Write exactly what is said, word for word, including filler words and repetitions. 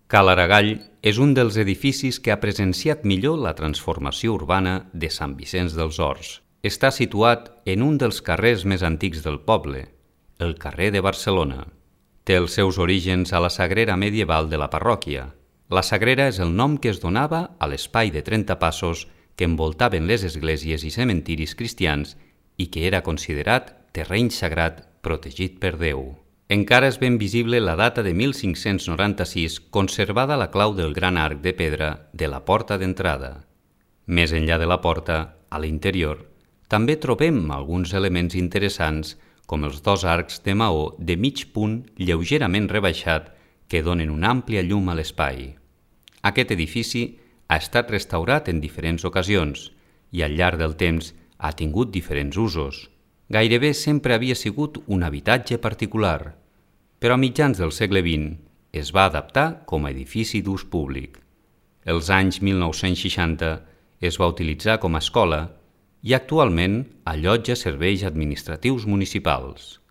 Cal Aragall és un dels edificis que ha presenciat millor la transformació urbana de Sant Vicenç dels Horts. Està situat en un dels carrers més antics del poble, el carrer de Barcelona. Té els seus orígens a la sagrera medieval de la parròquia. La sagrera és el nom que es donava a l'espai de trenta passos que envoltaven les esglésies i cementiris cristians i que era considerat terreny sagrat protegit per Déu. Encara és ben visible la data de mil cinc-cents noranta-sis conservada la clau del gran arc de pedra de la porta d'entrada. Més enllà de la porta, a l'interior, també trobem alguns elements interessants com els dos arcs de maó de mig punt lleugerament rebaixat que donen una àmplia llum a l'espai. Aquest edifici ha estat restaurat en diferents ocasions i al llarg del temps ha tingut diferents usos. Gairebé sempre havia sigut un habitatge particular, però a mitjans del segle vint es va adaptar com a edifici d'ús públic. Els anys mil nou-cents seixanta es va utilitzar com a escola i actualment allotja serveis administratius municipals.